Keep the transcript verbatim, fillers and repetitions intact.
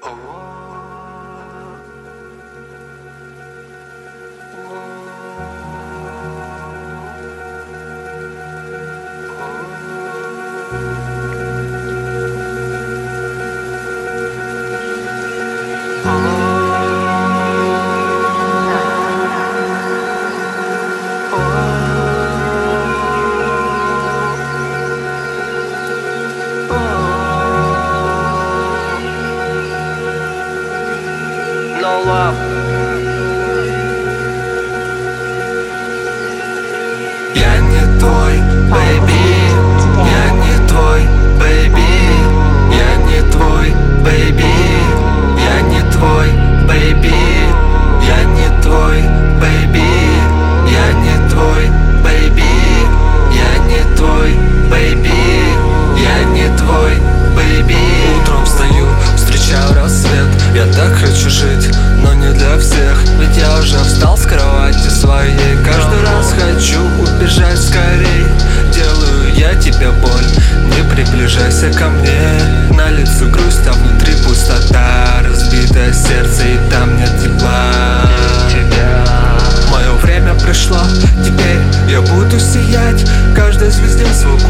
No love. Я не твой, baby, я не твой, baby, я не твой, baby, я не твой, baby, я не твой, baby, я не твой, baby, я не твой, baby, я не твой, baby. Утром встаю, встречаю рассвет, я так хочу жить, но не для всех. Ведь я уже встал с кровати своей, каждый раз хочу убежать скорей. Делаю я тебе боль, не приближайся ко мне. На лице грусть, а внутри пустота, разбитое сердце, и там нет тепла. Мое время пришло, теперь я буду сиять, каждой звезде свой